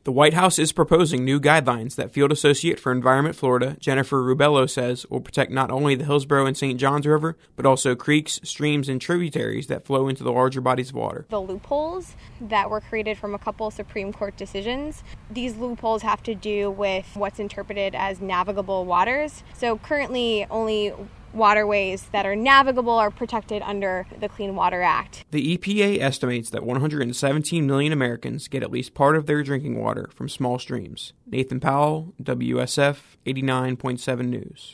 The White House is proposing new guidelines that Field Associate for Environment Florida, Jennifer Rubello, says will protect not only the Hillsborough and St. Johns River, but also creeks, streams, and tributaries that flow into the larger bodies of water. The loopholes that were created from a couple Supreme Court decisions, these loopholes have to do with what's interpreted as navigable waters. So currently only waterways that are navigable are protected under the Clean Water Act. The EPA estimates that 117 million Americans get at least part of their drinking water from small streams. Nathan Powell, WSF 89.7 News.